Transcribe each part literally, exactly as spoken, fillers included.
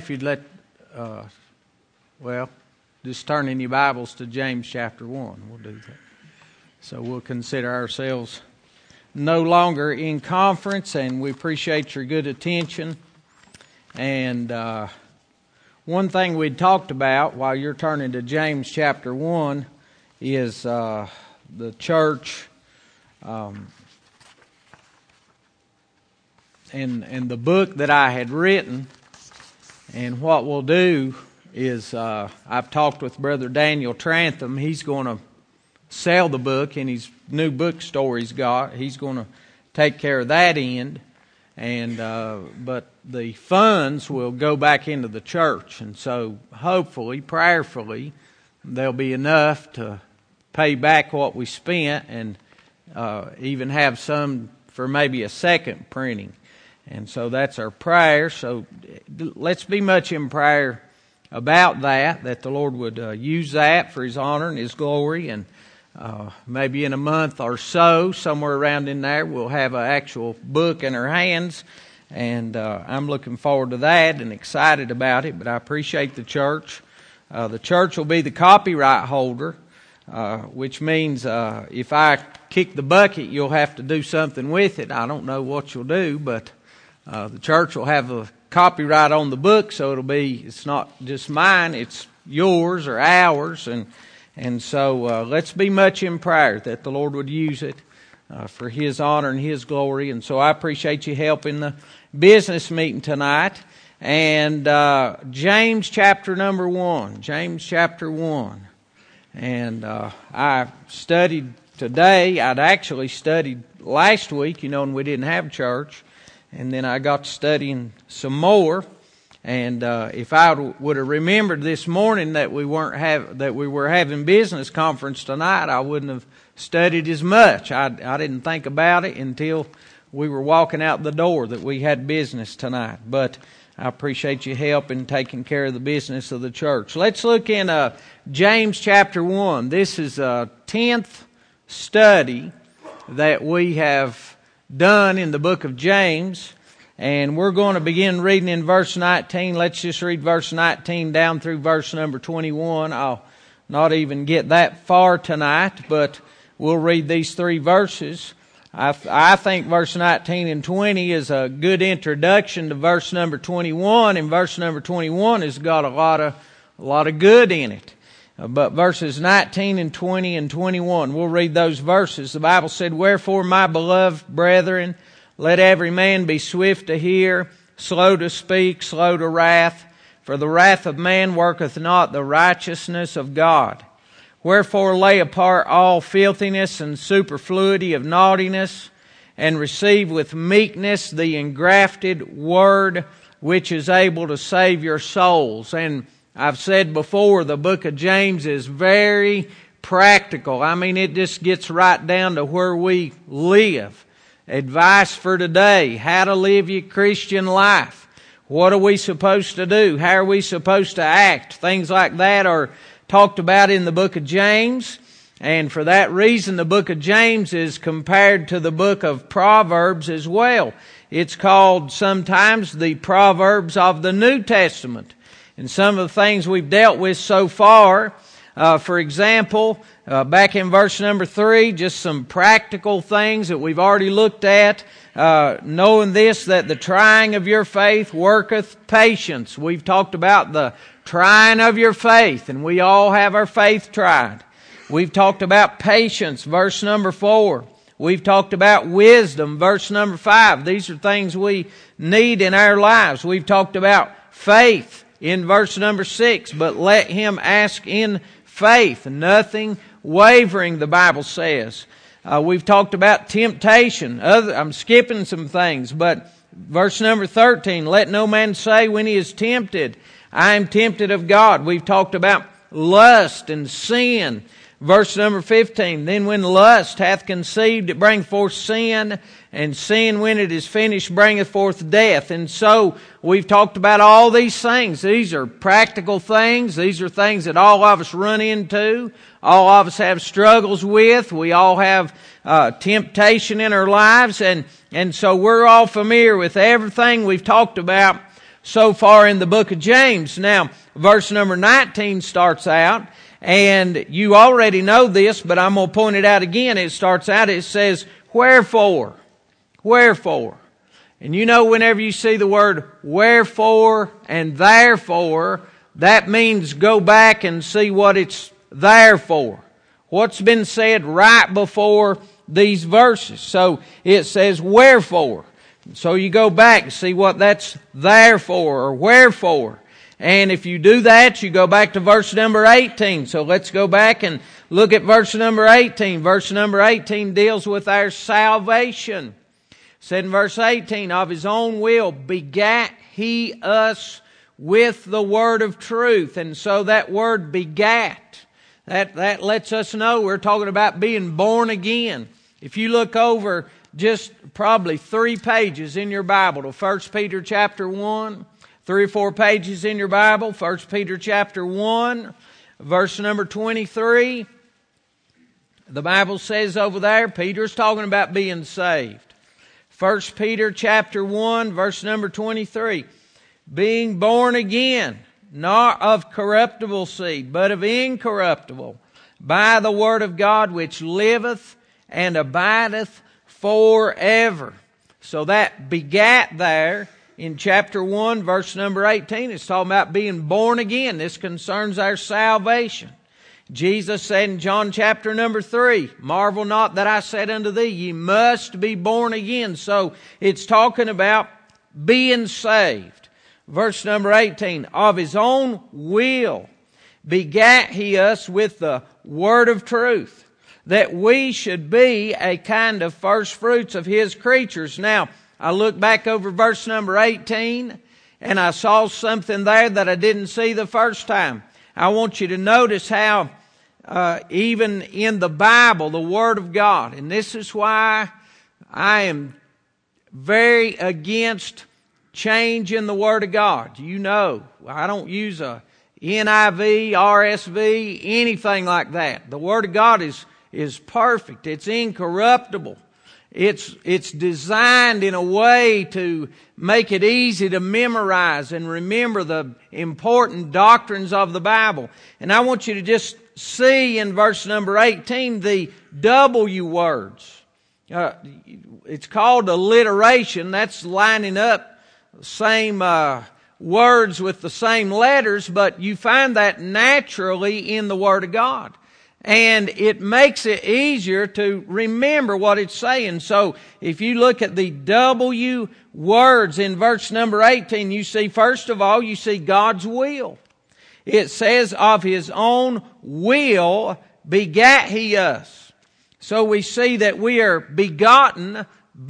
If you'd let, uh, well, just turn in your Bibles to James chapter one. We'll do that. So we'll consider ourselves no longer in conference, and we appreciate your good attention. And uh, one thing we'd talked about while you're turning to James chapter one is uh, the church um, and, and the book that I had written. And what we'll do is, uh, I've talked with Brother Daniel Trantham. He's going to sell the book in his new bookstore he's got. He's going to take care of that end. And uh, but the funds will go back into the church. And so hopefully, prayerfully, there'll be enough to pay back what we spent and uh, even have some for maybe a second printing. And so that's our prayer. So let's be much in prayer about that, that the Lord would uh, use that for His honor and His glory. And uh, maybe in a month or so, somewhere around in there, we'll have an actual book in our hands. And uh, I'm looking forward to that and excited about it. But I appreciate the church. Uh, the church will be the copyright holder, uh, which means uh, if I kick the bucket, you'll have to do something with it. I don't know what you'll do, but Uh, the church will have a copyright on the book, so it'll be, it's not just mine, it's yours or ours. And and so uh, let's be much in prayer that the Lord would use it uh, for His honor and His glory. And so I appreciate you helping the business meeting tonight. And uh, James chapter number one, James chapter one. And uh, I studied today, I'd actually studied last week, you know, when we didn't have church. And then I got to studying some more, and uh, if I would have remembered this morning that we weren't have that we were having business conference tonight, I wouldn't have studied as much. I I didn't think about it until we were walking out the door that we had business tonight. But I appreciate your help in taking care of the business of the church. Let's look in uh, James chapter one. This is a tenth study that we have done in the book of James, and we're going to begin reading in verse nineteen. Let's just read verse nineteen down through verse number twenty-one. I'll not even get that far tonight, but we'll read these three verses. I, I think verse nineteen and twenty is a good introduction to verse number twenty-one, and verse number twenty-one has got a lot of a lot of good in it. But verses nineteen and twenty and twenty-one, we'll read those verses. The Bible said, "Wherefore, my beloved brethren, let every man be swift to hear, slow to speak, slow to wrath. For the wrath of man worketh not the righteousness of God. Wherefore, lay apart all filthiness and superfluity of naughtiness, and receive with meekness the engrafted word, which is able to save your souls." And I've said before, the book of James is very practical. I mean, it just gets right down to where we live. Advice for today, how to live your Christian life. What are we supposed to do? How are we supposed to act? Things like that are talked about in the book of James. And for that reason, the book of James is compared to the book of Proverbs as well. It's called sometimes the Proverbs of the New Testament. And some of the things we've dealt with so far, uh, for example, uh, back in verse number three, just some practical things that we've already looked at. Uh, knowing this, that the trying of your faith worketh patience. We've talked about the trying of your faith, and we all have our faith tried. We've talked about patience, verse number four. We've talked about wisdom, verse number five. These are things we need in our lives. We've talked about faith in verse number six, but let him ask in faith, nothing wavering, the Bible says. Uh, we've talked about temptation. Other, I'm skipping some things, but verse number thirteen, let no man say when he is tempted, I am tempted of God. We've talked about lust and sin. Verse number fifteen, then when lust hath conceived, it bringeth forth sin, and sin, when it is finished, bringeth forth death. And so we've talked about all these things. These are practical things. These are things that all of us run into. All of us have struggles with. We all have uh, temptation in our lives. And, and so we're all familiar with everything we've talked about so far in the book of James. Now, verse number nineteen starts out, and you already know this, but I'm going to point it out again. It starts out, it says, wherefore, wherefore. And you know, whenever you see the word wherefore and therefore, that means go back and see what it's there for. What's been said right before these verses. So it says wherefore. So you go back and see what that's there for or wherefore. And if you do that, you go back to verse number eighteen. So let's go back and look at verse number eighteen. Verse number eighteen deals with our salvation. It said in verse eighteen, of His own will begat He us with the word of truth. And so that word begat, that, that lets us know we're talking about being born again. If you look over just probably three pages in your Bible to First Peter chapter one, three or four pages in your Bible, First Peter chapter one, verse number twenty-three, the Bible says over there, Peter's talking about being saved. First Peter chapter one, verse number twenty-three, being born again, not of corruptible seed, but of incorruptible, by the word of God which liveth and abideth forever. So that begat there in chapter one, verse number eighteen, it's talking about being born again. This concerns our salvation. Jesus said in John chapter number three, marvel not that I said unto thee, ye must be born again. So it's talking about being saved. Verse number eighteen, of His own will begat He us with the word of truth, that we should be a kind of first fruits of His creatures. Now, I look back over verse number eighteen, and I saw something there that I didn't see the first time. I want you to notice how uh, even in the Bible, the Word of God, and this is why I am very against change in the Word of God. You know, I don't use a N I V, R S V, anything like that. The Word of God is, is perfect. It's incorruptible. It's, it's designed in a way to make it easy to memorize and remember the important doctrines of the Bible. And I want you to just see in verse number eighteen the W words. Uh, it's called alliteration. That's lining up the same uh, words with the same letters, but you find that naturally in the Word of God. And it makes it easier to remember what it's saying. So if you look at the W words in verse number eighteen, you see, first of all, you see God's will. It says, of His own will begat He us. So we see that we are begotten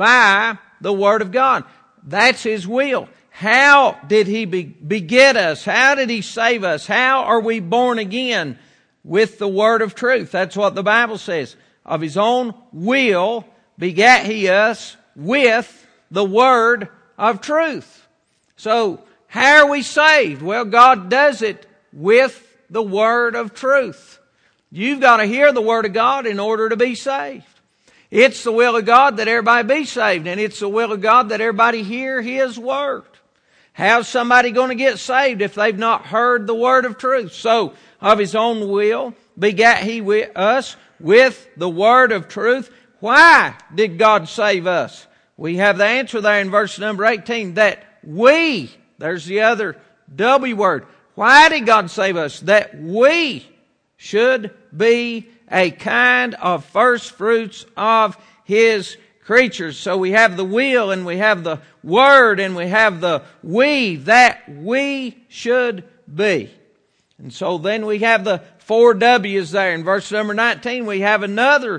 by the Word of God. That's His will. How did He be- beget us? How did He save us? How are we born again? With the word of truth. That's what the Bible says. Of His own will begat He us with the word of truth. So, how are we saved? Well, God does it with the word of truth. You've got to hear the word of God in order to be saved. It's the will of God that everybody be saved, and it's the will of God that everybody hear His word. How's somebody going to get saved if they've not heard the word of truth? So, of His own will begat He with us with the word of truth. Why did God save us? We have the answer there in verse number eighteen, that we, there's the other W word. Why did God save us? That we should be a kind of first fruits of His creatures. So we have the will, and we have the word, and we have the we, that we should be. And so then we have the four W's there. In verse number nineteen, we have another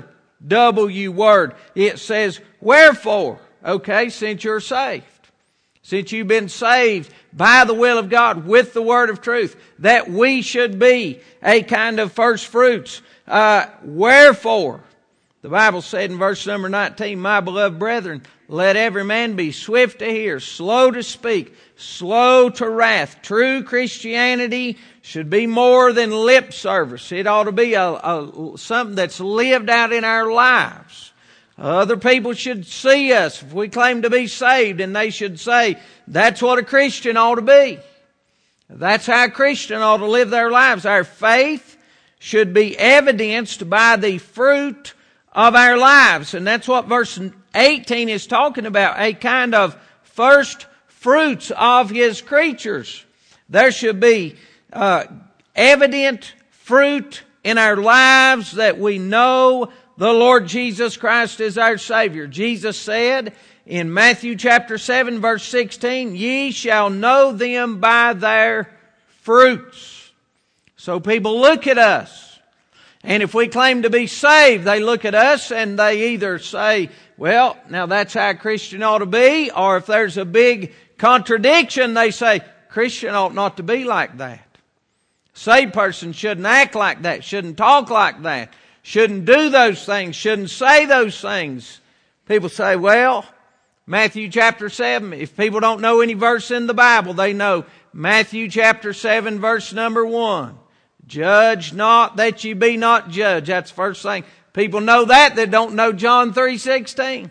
W word. It says, wherefore. Okay, since you're saved. Since you've been saved by the will of God with the word of truth, that we should be a kind of first fruits. Uh, wherefore. The Bible said in verse number nineteen, my beloved brethren, let every man be swift to hear, slow to speak, slow to wrath. True Christianity should be more than lip service. It ought to be a, a something that's lived out in our lives. Other people should see us if we claim to be saved, and they should say, that's what a Christian ought to be. That's how a Christian ought to live their lives. Our faith should be evidenced by the fruit of our lives. And that's what verse eighteen is talking about, a kind of first fruits of His creatures. There should be uh, evident fruit in our lives that we know the Lord Jesus Christ is our Savior. Jesus said in Matthew chapter seven verse sixteen, ye shall know them by their fruits. So people look at us, and if we claim to be saved, they look at us and they either say, well, now that's how a Christian ought to be, or if there's a big contradiction, they say, Christian ought not to be like that. Saved person shouldn't act like that, shouldn't talk like that, shouldn't do those things, shouldn't say those things. People say, well, Matthew chapter seven, if people don't know any verse in the Bible, they know Matthew chapter seven verse number one. Judge not that ye be not judged. That's the first thing. People know that, they don't know John three sixteen.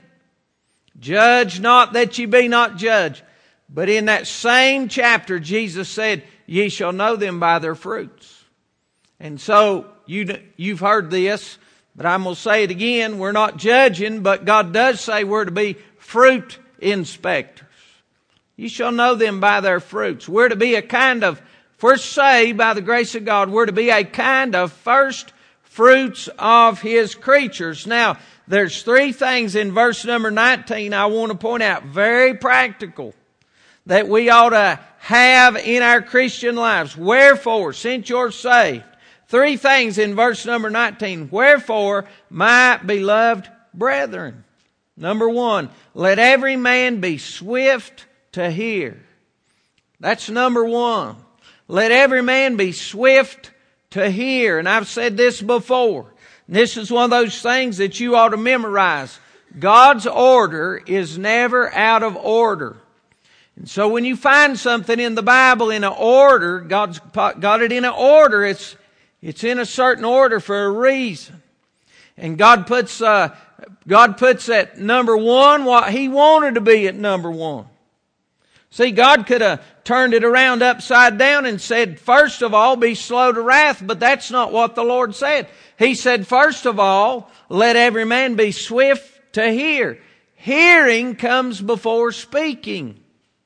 Judge not that ye be not judged. But in that same chapter, Jesus said, ye shall know them by their fruits. And so, you, you've heard this, but I'm going to say it again. We're not judging, but God does say we're to be fruit inspectors. You shall know them by their fruits. We're to be a kind of, if we're saved by the grace of God, we're to be a kind of first fruits of His creatures. Now, there's three things in verse number nineteen I want to point out, very practical, that we ought to have in our Christian lives. Wherefore, since you're saved, three things in verse number nineteen. Wherefore, my beloved brethren. Number one, let every man be swift to hear. That's number one. Let every man be swift to hear. And I've said this before. This is one of those things that you ought to memorize. God's order is never out of order. And so when you find something in the Bible in an order, God's got it in an order. It's, it's in a certain order for a reason. And God puts, uh, God puts at number one what He wanted to be at number one. See, God could have turned it around upside down and said, first of all, be slow to wrath, but that's not what the Lord said. He said, first of all, let every man be swift to hear. Hearing comes before speaking.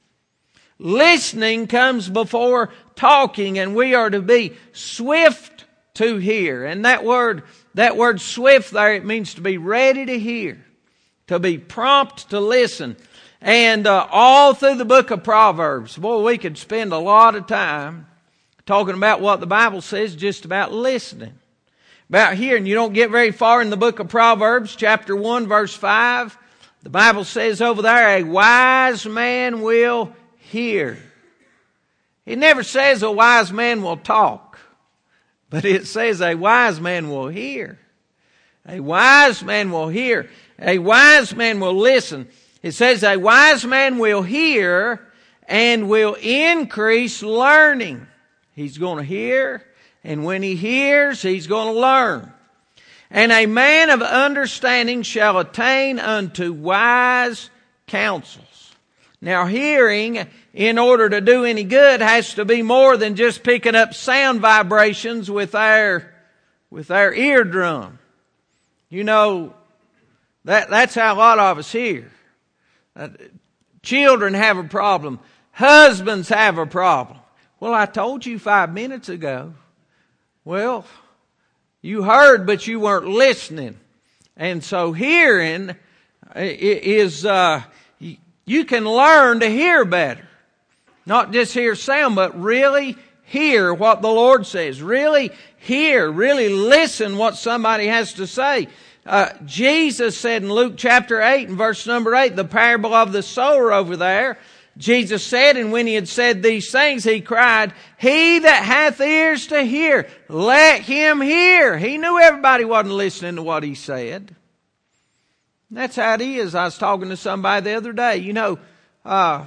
Listening comes before talking, and we are to be swift to hear. And that word, that word swift there, it means to be ready to hear, to be prompt to listen. And uh, all through the book of Proverbs, boy, we could spend a lot of time talking about what the Bible says just about listening, about hearing. You don't get very far in the book of Proverbs, chapter one, verse five. The Bible says over there, a wise man will hear. It never says a wise man will talk, but it says a wise man will hear. A wise man will hear. A wise man will listen. It says a wise man will hear and will increase learning. He's going to hear, and when he hears, he's going to learn. And a man of understanding shall attain unto wise counsels. Now, hearing, in order to do any good, has to be more than just picking up sound vibrations with our, with our eardrum. You know, that, that's how a lot of us hear. Uh, children have a problem. Husbands have a problem. Well, I told you five minutes ago. Well, you heard, but you weren't listening. And so hearing is, uh, you can learn to hear better. Not just hear sound, but really hear what the Lord says. Really hear, really listen what somebody has to say. Uh, Jesus said in Luke chapter eight and verse number eight, the parable of the sower over there, Jesus said, and when He had said these things, He cried, he that hath ears to hear, let him hear. He knew everybody wasn't listening to what He said. That's how it is. I was talking to somebody the other day. You know, uh,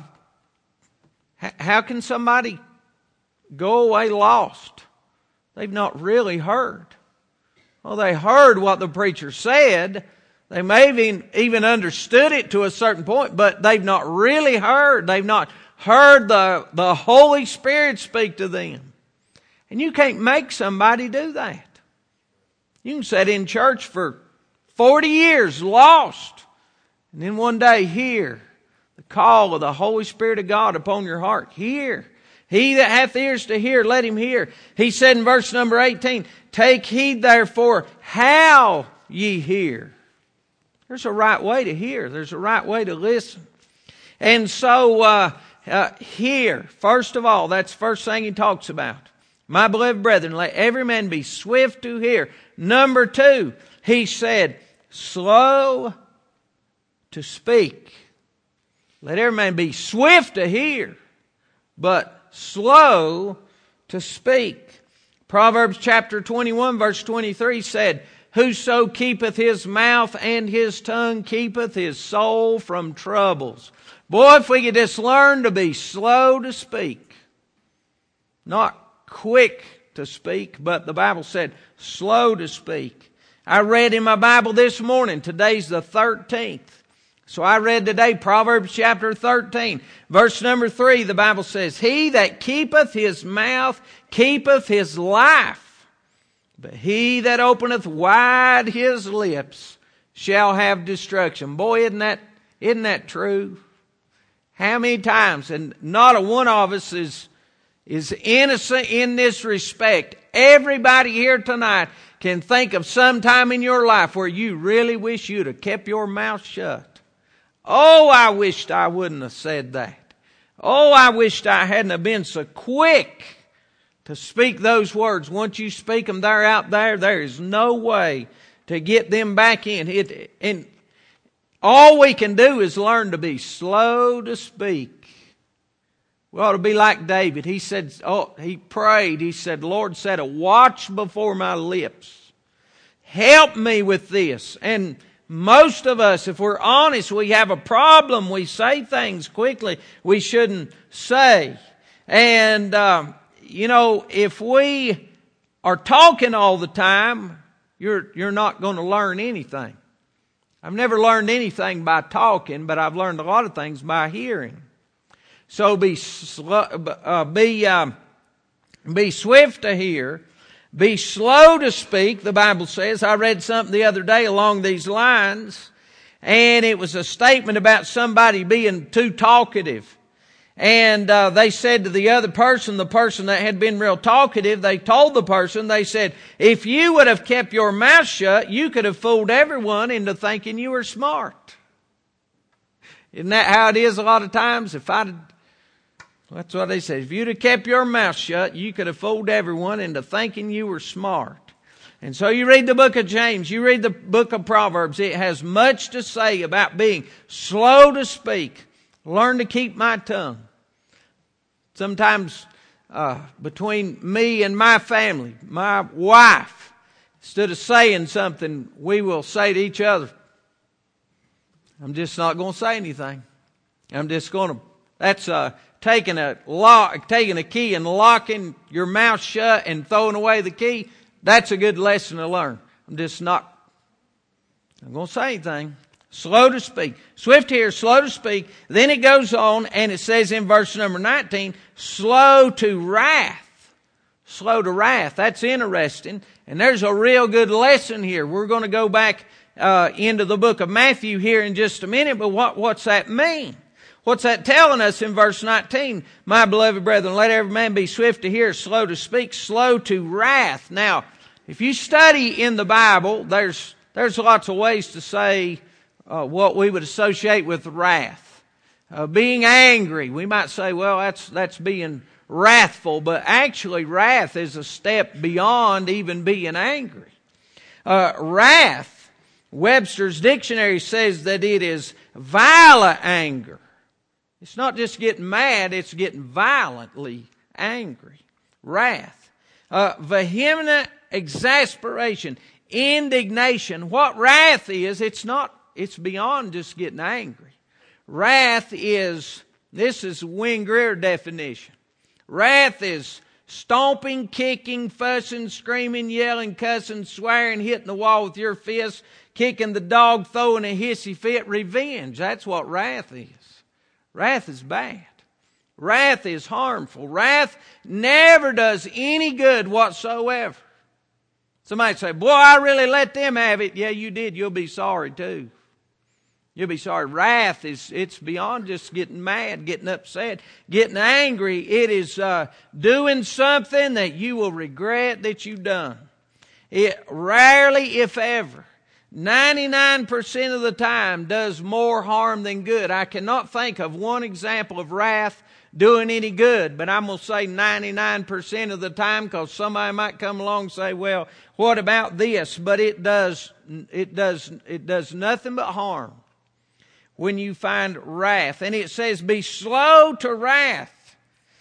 h- how can somebody go away lost? They've not really heard. Well, they heard what the preacher said. They may have even, even understood it to a certain point, but they've not really heard. They've not heard the, the Holy Spirit speak to them. And you can't make somebody do that. You can sit in church for forty years, lost, and then one day hear the call of the Holy Spirit of God upon your heart. Hear. He that hath ears to hear, let him hear. He said in verse number eighteen, take heed therefore how ye hear. There's a right way to hear. There's a right way to listen. And so, uh, uh, hear. First of all, that's the first thing he talks about. My beloved brethren, let every man be swift to hear. Number two, he said, slow to speak. Let every man be swift to hear, but slow to speak. Proverbs chapter twenty-one verse twenty-three said, whoso keepeth his mouth and his tongue keepeth his soul from troubles. Boy, if we could just learn to be slow to speak. Not quick to speak, but the Bible said slow to speak. I read in my Bible this morning, today's the thirteenth. So I read today Proverbs chapter thirteen, verse number three. The Bible says, he that keepeth his mouth keepeth his life, but he that openeth wide his lips shall have destruction. Boy, isn't that, isn't that true? How many times, and not a one of us is, is innocent in this respect. Everybody here tonight can think of some time in your life where you really wish you'd have kept your mouth shut. Oh, I wished I wouldn't have said that. Oh, I wished I hadn't have been so quick to speak those words. Once you speak them, they're out there. There is no way to get them back in. It, and all we can do is learn to be slow to speak. We ought to be like David. He said, oh, he prayed. He said, Lord, set a watch before my lips. Help me with this. And most of us, if we're honest, we have a problem. We say things quickly we shouldn't say. And, um, you know, if we are talking all the time, you're, you're not going to learn anything. I've never learned anything by talking, but I've learned a lot of things by hearing. So be slow, uh, be um, be swift to hear, be slow to speak. The Bible says. I read something the other day along these lines, and it was a statement about somebody being too talkative. And uh, they said to the other person, the person that had been real talkative, they told the person, they said, if you would have kept your mouth shut, you could have fooled everyone into thinking you were smart. Isn't that how it is a lot of times? If I'd That's what they say. If you'd have kept your mouth shut, you could have fooled everyone into thinking you were smart. And so you read the book of James, you read the book of Proverbs. It has much to say about being slow to speak. Learn to keep my tongue. Sometimes uh, between me and my family, my wife, instead of saying something, we will say to each other, I'm just not going to say anything. I'm just going to, that's uh, taking a lock, taking a key and locking your mouth shut and throwing away the key. That's a good lesson to learn. I'm just not, I'm going to say anything. Slow to speak. Swift to hear, slow to speak. Then it goes on and it says in verse number nineteen, slow to wrath. Slow to wrath. That's interesting. And there's a real good lesson here. We're going to go back uh, into the book of Matthew here in just a minute. But what, what's that mean? What's that telling us in verse nineteen? My beloved brethren, let every man be swift to hear, slow to speak, slow to wrath. Now, if you study in the Bible, there's there's lots of ways to say uh, what we would associate with wrath. Uh, being angry, we might say, well, that's that's being wrathful, but actually wrath is a step beyond even being angry. Uh, wrath, Webster's dictionary says that it is violent anger. It's not just getting mad, it's getting violently angry. Wrath. Uh, vehement exasperation. Indignation. What wrath is, it's not, it's beyond just getting angry. Wrath is, this is Wayne Greer definition. Wrath is stomping, kicking, fussing, screaming, yelling, cussing, swearing, hitting the wall with your fist, kicking the dog, throwing a hissy fit, revenge. That's what wrath is. Wrath is bad. Wrath is harmful. Wrath never does any good whatsoever. Somebody say, boy, I really let them have it. Yeah, you did. You'll be sorry too. You'll be sorry. Wrath is, it's beyond just getting mad, getting upset, getting angry. It is uh, doing something that you will regret that you've done. It rarely, if ever, ninety-nine percent of the time does more harm than good. I cannot think of one example of wrath doing any good, but I'm going to say ninety-nine percent of the time, because somebody might come along and say, well, what about this? But it does, it does, it does nothing but harm when you find wrath. And it says, be slow to wrath.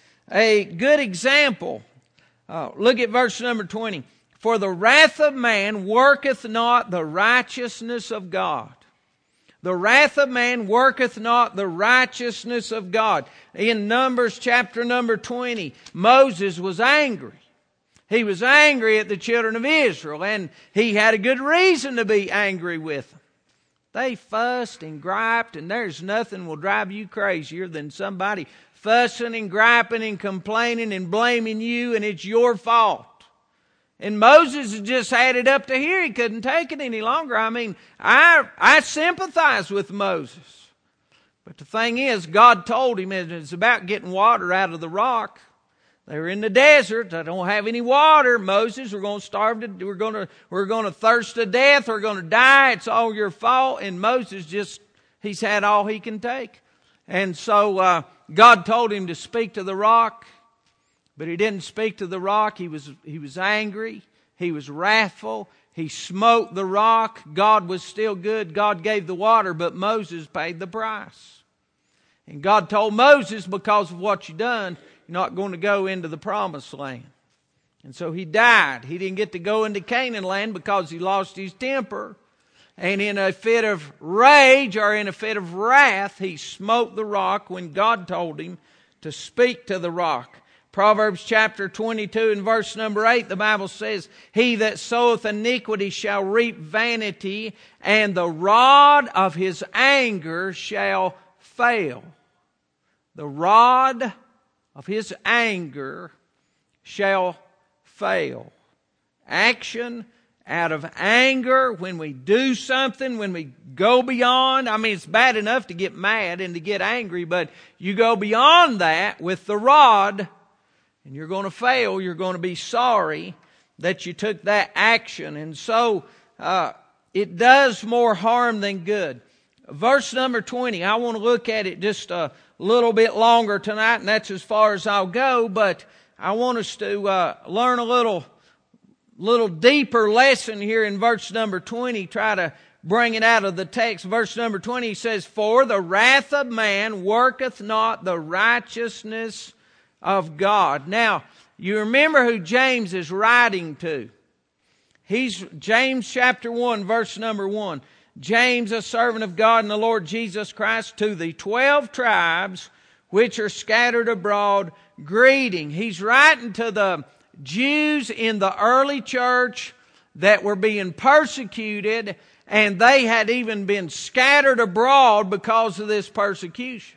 A good example. Uh, look at verse number twenty. For the wrath of man worketh not the righteousness of God. The wrath of man worketh not the righteousness of God. In Numbers chapter number twenty, Moses was angry. He was angry at the children of Israel, and he had a good reason to be angry with them. They fussed and griped, and there's nothing will drive you crazier than somebody fussing and griping and complaining and blaming you, and it's your fault. And Moses just had it up to here. He couldn't take it any longer. I mean, I I sympathize with Moses. But the thing is, God told him it's about getting water out of the rock. They were in the desert. They don't have any water. Moses, we're going to starve to, we're going to, we're going to thirst to death. We're going to die. It's all your fault. And Moses just, he's had all he can take. And so uh, God told him to speak to the rock. But he didn't speak to the rock. He was, he was angry. He was wrathful. He smote the rock. God was still good. God gave the water, but Moses paid the price. And God told Moses, because of what you done, you're not going to go into the promised land. And so he died. He didn't get to go into Canaan land because he lost his temper. And in a fit of rage or in a fit of wrath, he smote the rock when God told him to speak to the rock. Proverbs chapter twenty-two and verse number eight, the Bible says, he that soweth iniquity shall reap vanity, and the rod of his anger shall fail. The rod of his anger shall fail. Action out of anger, when we do something, when we go beyond. I mean, it's bad enough to get mad and to get angry, but you go beyond that with the rod, and you're going to fail. You're going to be sorry that you took that action. And so uh, it does more harm than good. Verse number twenty, I want to look at it just a little bit longer tonight, and that's as far as I'll go. But I want us to uh, learn a little, little deeper lesson here in verse number twenty. Try to bring it out of the text. Verse number twenty says, for the wrath of man worketh not the righteousness of God. Now, you remember who James is writing to. He's James chapter one, verse number one. James, a servant of God and the Lord Jesus Christ, to the twelve tribes which are scattered abroad, greeting. He's writing to the Jews in the early church that were being persecuted, and they had even been scattered abroad because of this persecution.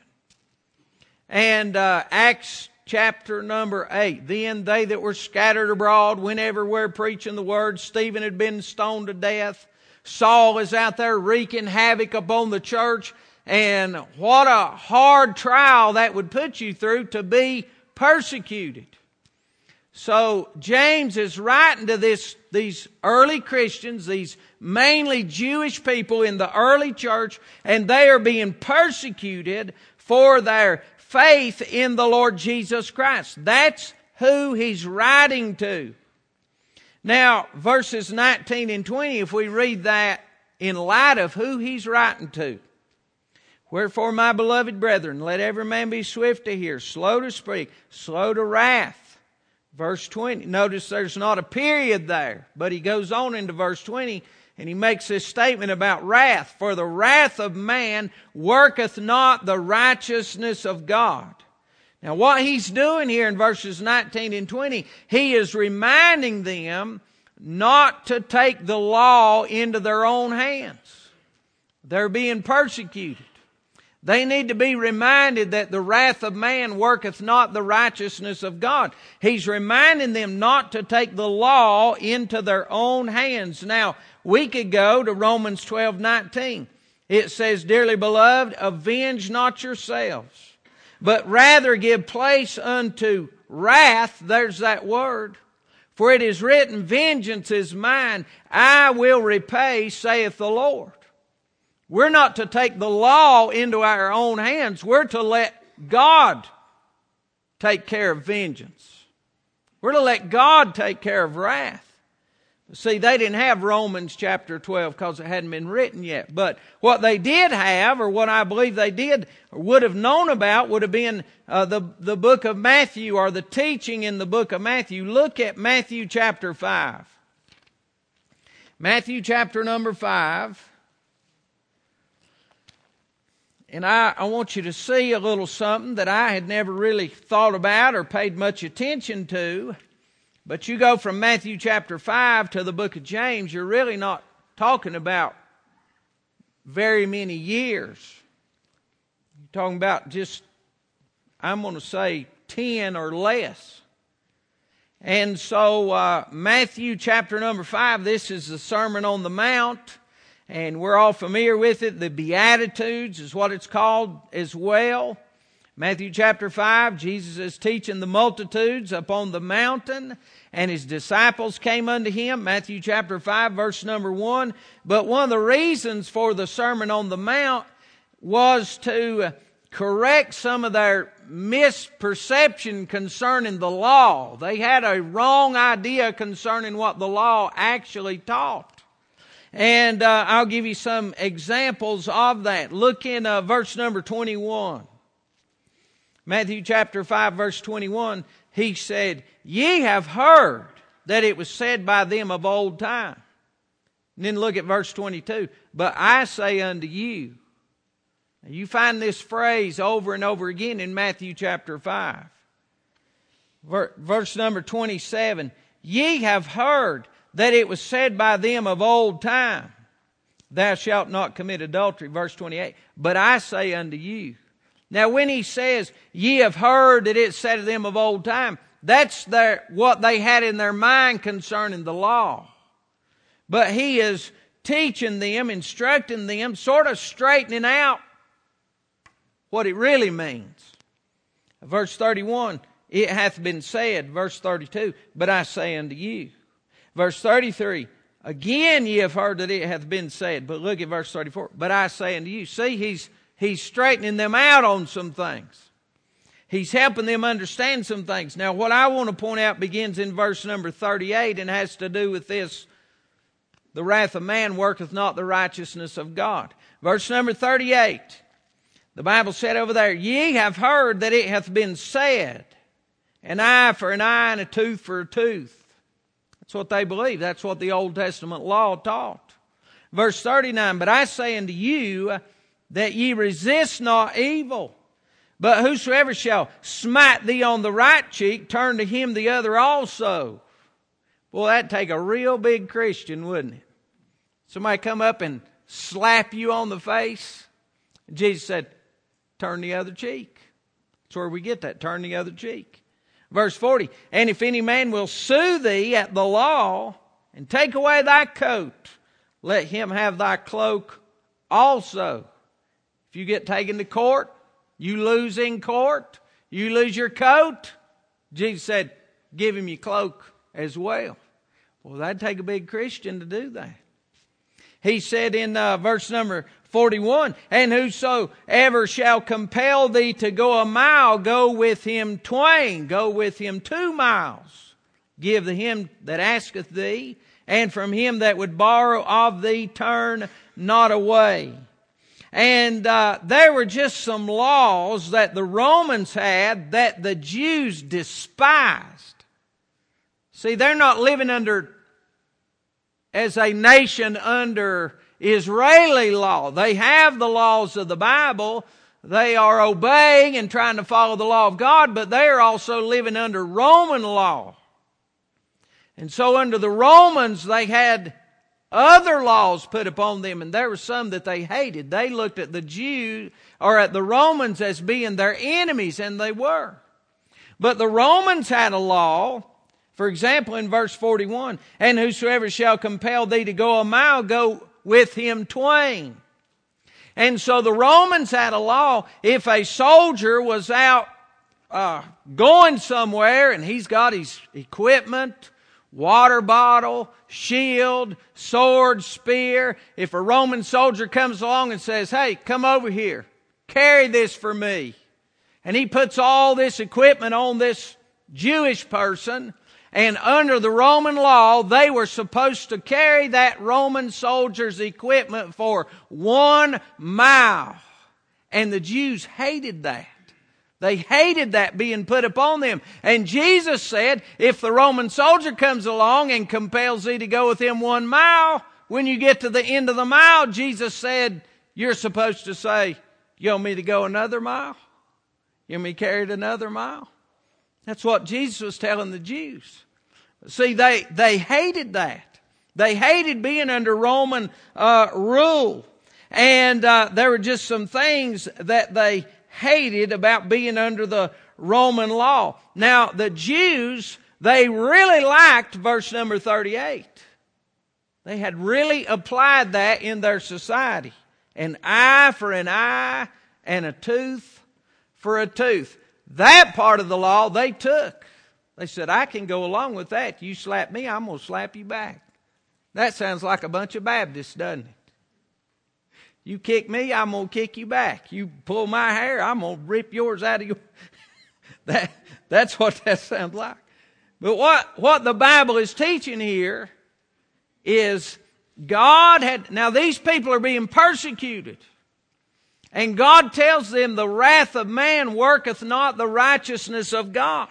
And uh, Acts chapter number eight. Then they that were scattered abroad went everywhere preaching the word. Stephen had been stoned to death. Saul is out there wreaking havoc upon the church. And what a hard trial that would put you through to be persecuted. So James is writing to this, these early Christians, these mainly Jewish people in the early church, and they are being persecuted for their faith in the Lord Jesus Christ. That's who he's writing to. Now, verses nineteen and twenty, if we read that in light of who he's writing to. Wherefore, my beloved brethren, let every man be swift to hear, slow to speak, slow to wrath. Verse twenty. Notice there's not a period there, but he goes on into verse twenty, and he makes this statement about wrath. For the wrath of man worketh not the righteousness of God. Now what he's doing here in verses nineteen and twenty, he is reminding them not to take the law into their own hands. They're being persecuted. They need to be reminded that the wrath of man worketh not the righteousness of God. He's reminding them not to take the law into their own hands. Now, we could go to Romans twelve nineteen. It says, Dearly beloved, avenge not yourselves, but rather give place unto wrath. There's that word. For it is written, Vengeance is mine, I will repay, saith the Lord. We're not to take the law into our own hands. We're to let God take care of vengeance. We're to let God take care of wrath. See, they didn't have Romans chapter twelve because it hadn't been written yet. But what they did have, or what I believe they did, or would have known about, would have been uh, the, the book of Matthew, or the teaching in the book of Matthew. Look at Matthew chapter five. Matthew chapter number five. And I, I want you to see a little something that I had never really thought about or paid much attention to. But you go from Matthew chapter five to the book of James, you're really not talking about very many years. You're talking about just, I'm going to say, ten or less. And so uh, Matthew chapter number five, this is the Sermon on the Mount. And we're all familiar with it. The Beatitudes is what it's called as well. Matthew chapter five, Jesus is teaching the multitudes upon the mountain, and his disciples came unto him. Matthew chapter five, verse number one. But one of the reasons for the Sermon on the Mount was to correct some of their misperception concerning the law. They had a wrong idea concerning what the law actually taught. And uh, I'll give you some examples of that. Look in uh, verse number twenty-one. Matthew chapter five, verse twenty-one. He said, Ye have heard that it was said by them of old time. And then look at verse twenty-two. But I say unto you. Now you find this phrase over and over again in Matthew chapter five. Verse number twenty-seven. Ye have heard that it was said by them of old time, Thou shalt not commit adultery. Verse twenty-eight. But I say unto you. Now when he says, Ye have heard that it said to them of old time, that's their, what they had in their mind concerning the law. But he is teaching them, instructing them, sort of straightening out what it really means. Verse thirty-one, It hath been said. Verse thirty-two, But I say unto you. Verse thirty-three, Again ye have heard that it hath been said. But look at verse thirty-four. But I say unto you. See, he's, he's straightening them out on some things. He's helping them understand some things. Now what I want to point out begins in verse number thirty-eight and has to do with this. The wrath of man worketh not the righteousness of God. Verse number thirty-eight. The Bible said over there, Ye have heard that it hath been said, An eye for an eye and a tooth for a tooth. That's what they believe. That's what the Old Testament law taught. Verse thirty-nine, But I say unto you that ye resist not evil, but whosoever shall smite thee on the right cheek, turn to him the other also. Boy, that'd take a real big Christian, wouldn't it? Somebody come up and slap you on the face. Jesus said, turn the other cheek. That's where we get that, turn the other cheek. Verse forty, And if any man will sue thee at the law, and take away thy coat, let him have thy cloak also. If you get taken to court, you lose in court, you lose your coat, Jesus said, give him your cloak as well. Well, that'd take a big Christian to do that. He said in uh, verse number forty-one, And whosoever shall compel thee to go a mile, go with him twain, go with him two miles. Give to him that asketh thee, and from him that would borrow of thee, turn not away. And uh, there were just some laws that the Romans had that the Jews despised. See, they're not living under, as a nation, under Israeli law. They have the laws of the Bible, they are obeying and trying to follow the law of God, but they are also living under Roman law. And so under the Romans, they had other laws put upon them, and there were some that they hated. They looked at the Jews, or at the Romans, as being their enemies, and they were. But the Romans had a law, for example, in verse forty-one, and whosoever shall compel thee to go a mile, go with him twain. And so the Romans had a law. If a soldier was out uh, going somewhere, and he's got his equipment, water bottle, shield, sword, spear. If a Roman soldier comes along and says, hey, come over here, carry this for me. And he puts all this equipment on this Jewish person. And under the Roman law, they were supposed to carry that Roman soldier's equipment for one mile. And the Jews hated that. They hated that being put upon them. And Jesus said, if the Roman soldier comes along and compels thee to go with him one mile, when you get to the end of the mile, Jesus said, you're supposed to say, you want me to go another mile? You want me carried another mile? That's what Jesus was telling the Jews. See, they, they hated that. They hated being under Roman uh, rule. And uh, there were just some things that they hated about being under the Roman law. Now, the Jews, they really liked verse number thirty-eight. They had really applied that in their society. An eye for an eye and a tooth for a tooth. That part of the law they took. They said, I can go along with that. You slap me, I'm going to slap you back. That sounds like a bunch of Baptists, doesn't it? You kick me, I'm going to kick you back. You pull my hair, I'm going to rip yours out of your... that, that's what that sounds like. But what, what the Bible is teaching here is God had... Now these people are being persecuted. And God tells them the wrath of man worketh not the righteousness of God.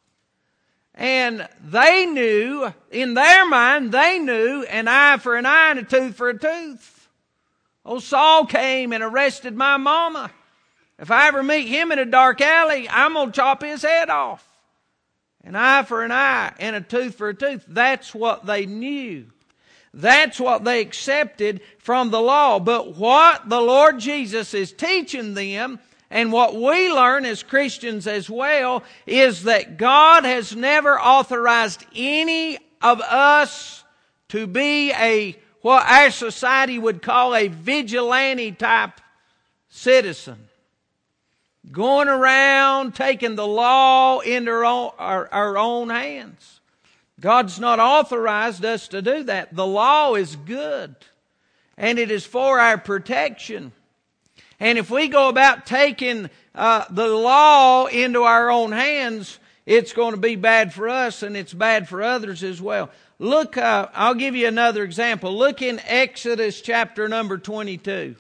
And they knew, in their mind, they knew an eye for an eye and a tooth for a tooth. Old Saul came and arrested my mama. If I ever meet him in a dark alley, I'm going to chop his head off. An eye for an eye and a tooth for a tooth. That's what they knew. That's what they accepted from the law. But what the Lord Jesus is teaching them, and what we learn as Christians as well, is that God has never authorized any of us to be a, what our society would call a vigilante type citizen. Going around taking the law into our own, our, our own hands. God's not authorized us to do that. The law is good, and it is for our protection. And if we go about taking uh, the law into our own hands, it's going to be bad for us, and it's bad for others as well. Look, uh, I'll give you another example. Look in Exodus chapter number twenty-two.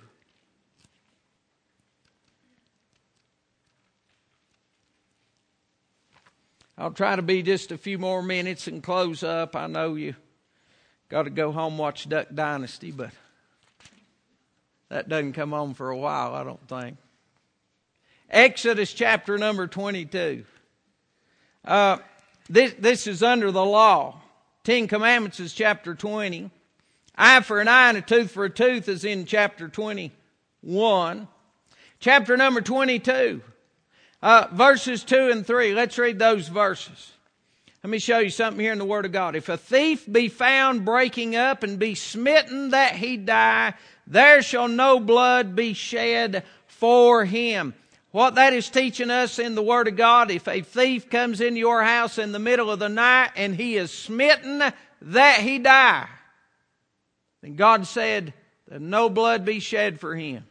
I'll try to be just a few more minutes and close up. I know you got to go home and watch Duck Dynasty, but that doesn't come on for a while, I don't think. Exodus chapter number twenty-two. Uh, this, this is under the law. Ten Commandments is chapter twenty. Eye for an eye and a tooth for a tooth is in chapter twenty-one. Chapter number twenty-two. Uh, verses two and three. Let's read those verses. Let me show you something here in the Word of God. If a thief be found breaking up and be smitten that he die, there shall no blood be shed for him. What that is teaching us in the Word of God, if a thief comes into your house in the middle of the night and he is smitten that he die, then God said that no blood be shed for him.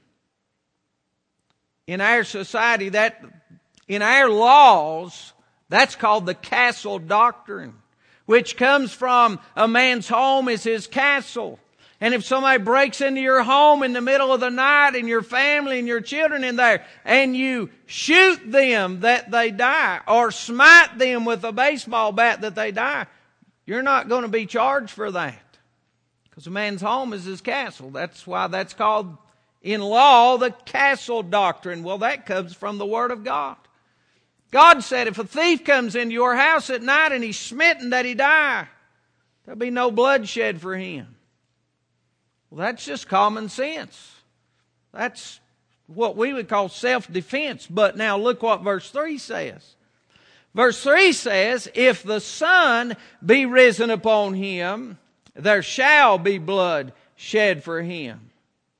In our society, that in our laws, that's called the castle doctrine, which comes from a man's home is his castle. And if somebody breaks into your home in the middle of the night and your family and your children in there, and you shoot them that they die, or smite them with a baseball bat that they die, you're not going to be charged for that. Because a man's home is his castle. That's why that's called In law, the castle doctrine. Well, that comes from the Word of God. God said if a thief comes into your house at night and he's smitten that he die, there'll be no bloodshed for him. Well, that's just common sense. That's what we would call self-defense. But now look what verse three says. Verse three says, if the Son be risen upon him, there shall be blood shed for him.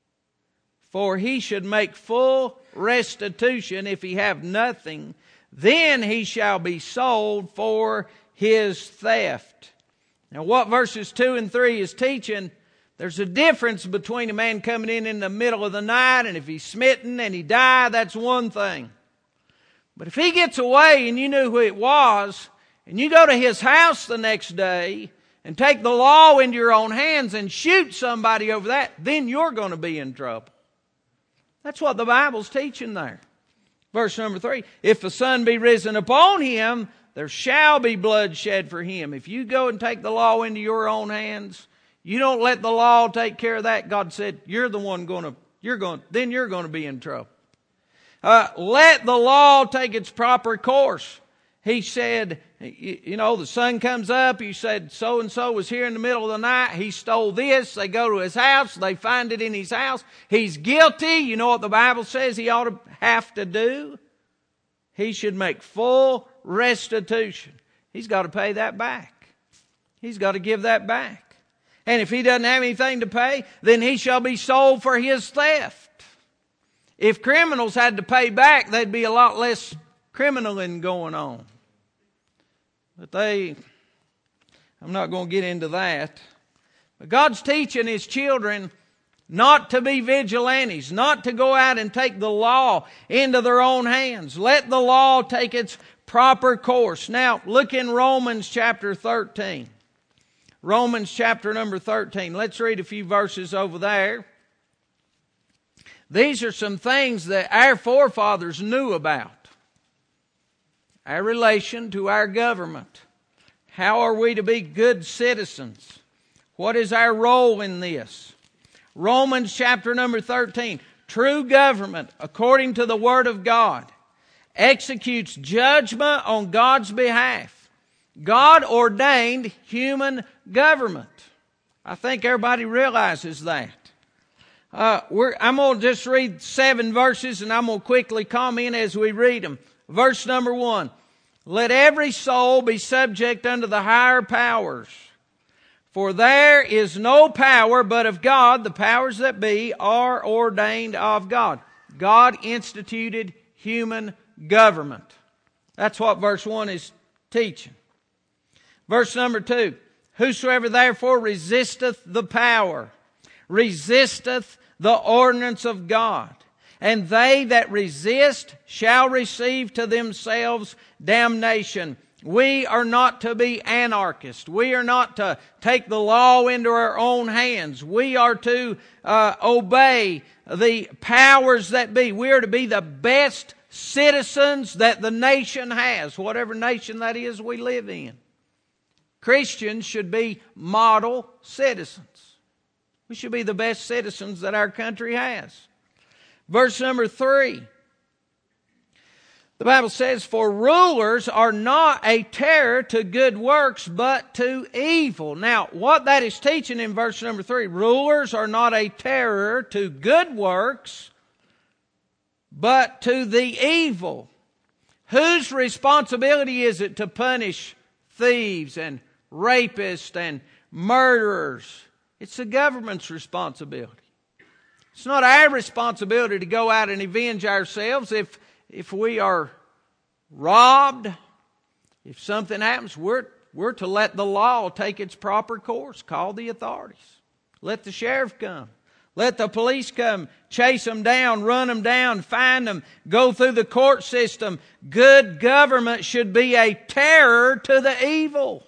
For he should make full restitution if he have nothing. Then he shall be sold for his theft. Now what verses two and three is teaching, there's a difference between a man coming in in the middle of the night, and if he's smitten and he die, that's one thing. But if he gets away and you knew who it was, and you go to his house the next day and take the law into your own hands and shoot somebody over that, then you're going to be in trouble. That's what the Bible's teaching there. Verse number three, if the Son be risen upon him, there shall be blood shed for him. If you go and take the law into your own hands, you don't let the law take care of that. God said, you're the one going to, you're going, then you're going to be in trouble. Uh, let the law take its proper course. He said, you, you know, the sun comes up. You said so-and-so was here in the middle of the night. He stole this. They go to his house. They find it in his house. He's guilty. You know what the Bible says he ought to have to do? He should make full restitution. He's got to pay that back. He's got to give that back. And if he doesn't have anything to pay, then he shall be sold for his theft. If criminals had to pay back, there'd be a lot less criminaling going on. But they, I'm not going to get into that. But God's teaching His children not to be vigilantes, not to go out and take the law into their own hands. Let the law take its proper course. Now, look in Romans chapter thirteen. Romans chapter number thirteen. Let's read a few verses over there. These are some things that our forefathers knew about. Our relation to our government. How are we to be good citizens? What is our role in this? Romans chapter number thirteen. True government, according to the Word of God, executes judgment on God's behalf. God ordained human government. I think everybody realizes that. Uh, we're, I'm going to just read seven verses and I'm going to quickly comment as we read them. Verse number one. Let every soul be subject unto the higher powers. For there is no power but of God. The powers that be are ordained of God. God instituted human government. That's what verse one is teaching. Verse number two. Whosoever therefore resisteth the power, resisteth the ordinance of God. And they that resist shall receive to themselves damnation. We are not to be anarchists. We are not to take the law into our own hands. We are to uh, obey the powers that be. We are to be the best citizens that the nation has, whatever nation that is we live in. Christians should be model citizens. We should be the best citizens that our country has. Verse number three. The Bible says, for rulers are not a terror to good works, but to evil. Now, what that is teaching in verse number three, rulers are not a terror to good works, but to the evil. Whose responsibility is it to punish thieves and rapists and murderers? It's the government's responsibility. It's not our responsibility to go out and avenge ourselves if If we are robbed, if something happens, we're, we're to let the law take its proper course. Call the authorities. Let the sheriff come. Let the police come. Chase them down, run them down, find them, go through the court system. Good government should be a terror to the evil.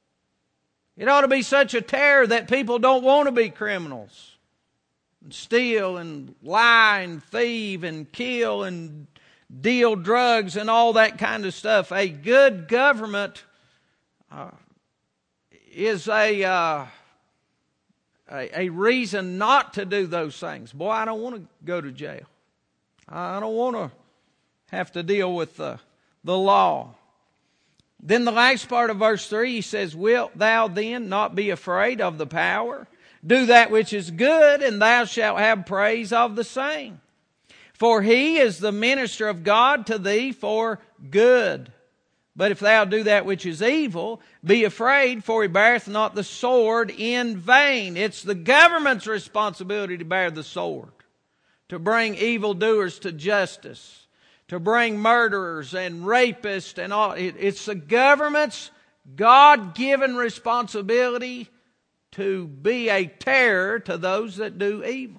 It ought to be such a terror that people don't want to be criminals. And steal and lie and thieve and kill and deal drugs and all that kind of stuff. A good government uh, is a uh, a, a reason not to do those things. Boy, I don't want to go to jail. I don't want to have to deal with the, the law. Then the last part of verse three, he says, wilt thou then not be afraid of the power? Do that which is good, and thou shalt have praise of the same. For he is the minister of God to thee for good. But if thou do that which is evil, be afraid, for he beareth not the sword in vain. It's the government's responsibility to bear the sword, to bring evildoers to justice, to bring murderers and rapists and all. It's the government's God-given responsibility to be a terror to those that do evil.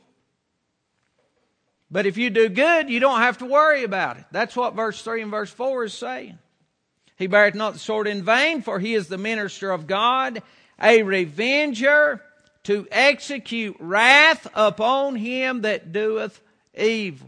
But if you do good, you don't have to worry about it. That's what verse three and verse four is saying. He beareth not the sword in vain, for he is the minister of God, a revenger to execute wrath upon him that doeth evil.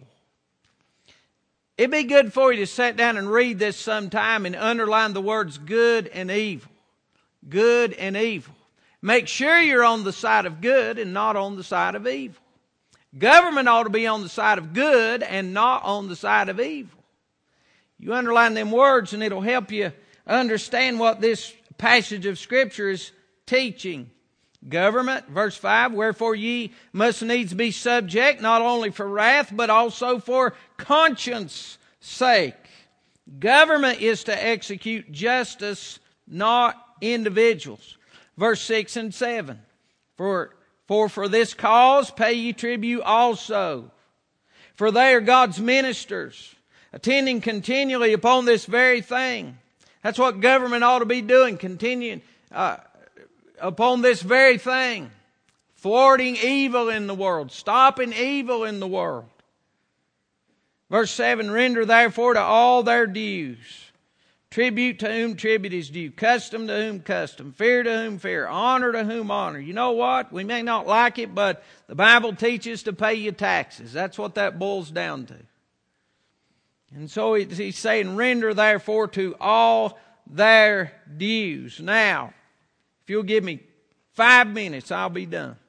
It'd be good for you to sit down and read this sometime and underline the words good and evil. Good and evil. Make sure you're on the side of good and not on the side of evil. Government ought to be on the side of good and not on the side of evil. You underline them words and it'll help you understand what this passage of Scripture is teaching. Government, verse five, wherefore ye must needs be subject, not only for wrath, but also for conscience sake. Government is to execute justice, not individuals. Verse six and seven, for, for for this cause pay ye tribute also. For they are God's ministers, attending continually upon this very thing. That's what government ought to be doing, continuing uh, upon this very thing. Thwarting evil in the world, stopping evil in the world. Verse seven, render therefore to all their dues. Tribute to whom tribute is due. Custom to whom custom. Fear to whom fear. Honor to whom honor. You know what? We may not like it, but the Bible teaches to pay your taxes. That's what that boils down to. And so he's saying, render therefore to all their dues. Now, if you'll give me five minutes, I'll be done.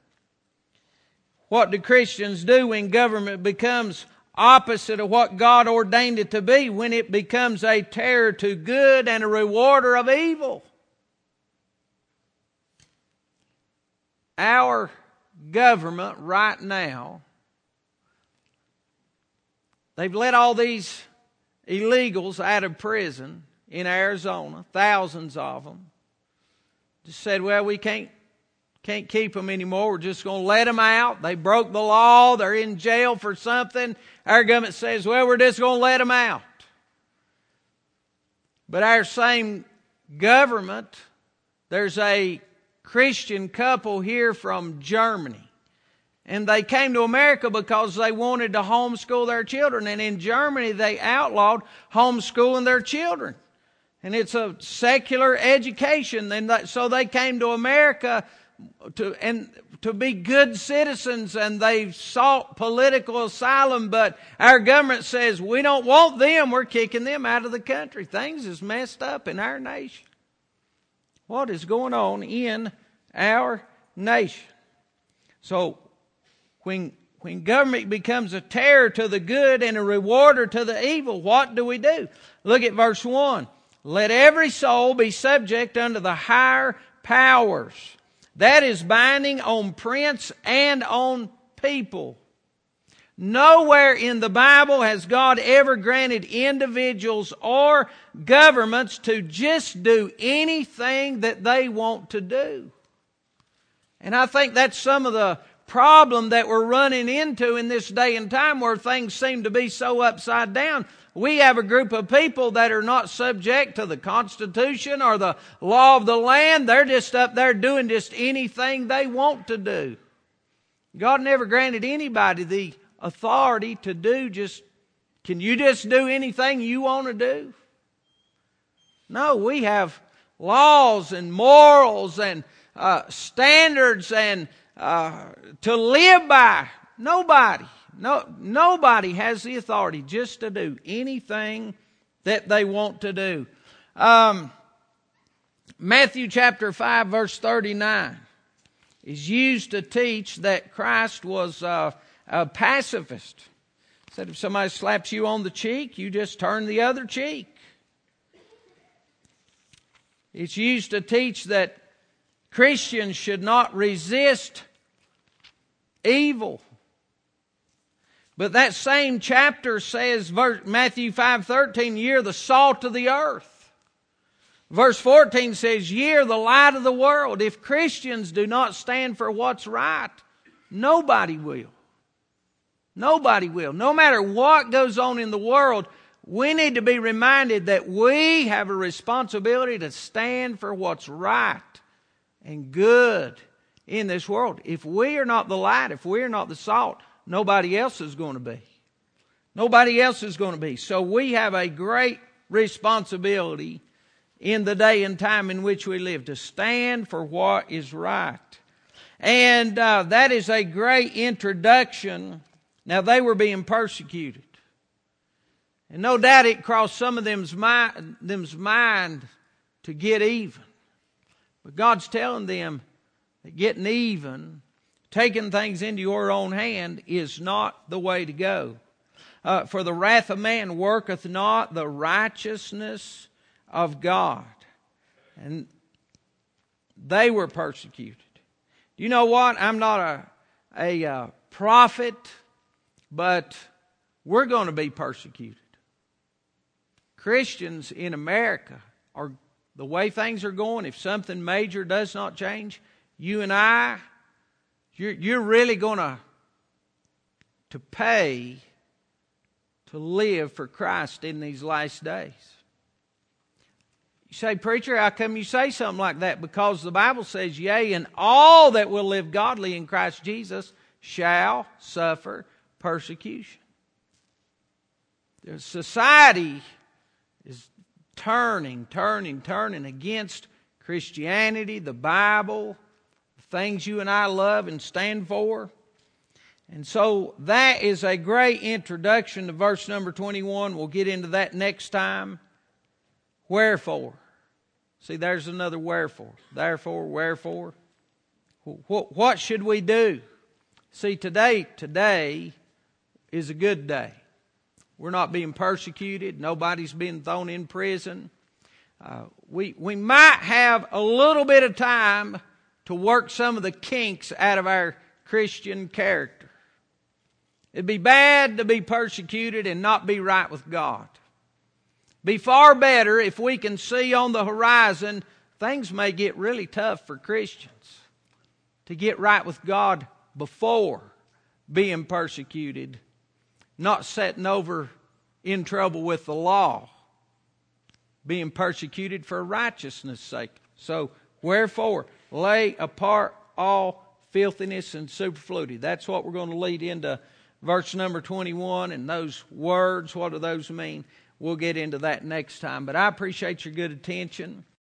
What do Christians do when government becomes opposite of what God ordained it to be, when it becomes a terror to good and a rewarder of evil? Our government right now, they've let all these illegals out of prison in Arizona, thousands of them. Just said, well, we can't Can't keep them anymore. We're just going to let them out. They broke the law. They're in jail for something. Our government says, well, we're just going to let them out. But our same government, there's a Christian couple here from Germany. And they came to America because they wanted to homeschool their children. And in Germany, they outlawed homeschooling their children. And it's a secular education. And so they came to America to and to be good citizens, and they've sought political asylum, but our government says we don't want them, we're kicking them out of the country. Things is messed up in our nation. What is going on in our nation? So when when government becomes a terror to the good and a rewarder to the evil, what do we do? Look at verse one. Let every soul be subject unto the higher powers. That is binding on prince and on people. Nowhere in the Bible has God ever granted individuals or governments to just do anything that they want to do. And I think that's some of the problem that we're running into in this day and time, where things seem to be so upside down. We have a group of people that are not subject to the Constitution or the law of the land. They're just up there doing just anything they want to do. God never granted anybody the authority to do just, can you just do anything you want to do? No, we have laws and morals and uh, standards and uh, to live by. Nobody. No, nobody has the authority just to do anything that they want to do. Um, Matthew chapter five, verse thirty-nine. is used to teach that Christ was uh, a pacifist. Said if somebody slaps you on the cheek, you just turn the other cheek. It's used to teach that Christians should not resist evil. But that same chapter says, Matthew five thirteen, ye are the salt of the earth. Verse fourteen says, ye are the light of the world. If Christians do not stand for what's right, nobody will. Nobody will. No matter what goes on in the world, we need to be reminded that we have a responsibility to stand for what's right and good in this world. If we are not the light, if we are not the salt, nobody else is going to be. Nobody else is going to be. So we have a great responsibility in the day and time in which we live to stand for what is right. And uh, that is a great introduction. Now, they were being persecuted. And no doubt it crossed some of them's mind, them's mind to get even. But God's telling them that getting even, taking things into your own hand, is not the way to go. Uh, for the wrath of man worketh not the righteousness of God. And they were persecuted. Do you know what? I'm not a, a uh, prophet, but we're going to be persecuted. Christians in America are, the way things are going, if something major does not change, you and I, you're, you're really going to to pay to live for Christ in these last days. You say, preacher, how come you say something like that? Because the Bible says, yea, and all that will live godly in Christ Jesus shall suffer persecution. The society is turning, turning, turning against Christianity, the Bible, the things you and I love and stand for. And so that is a great introduction to verse number twenty-one. We'll get into that next time. Wherefore. See, there's another wherefore. Therefore, wherefore. What should we do? See, today, today is a good day. We're not being persecuted. Nobody's being thrown in prison. Uh, we, we might have a little bit of time to work some of the kinks out of our Christian character. It'd be bad to be persecuted and not be right with God. Be far better if we can see on the horizon things may get really tough for Christians to get right with God before being persecuted, not sitting over in trouble with the law, being persecuted for righteousness' sake. So, wherefore, lay apart all filthiness and superfluity. That's what we're going to lead into verse number twenty-one, and those words, what do those mean? We'll get into that next time. But I appreciate your good attention.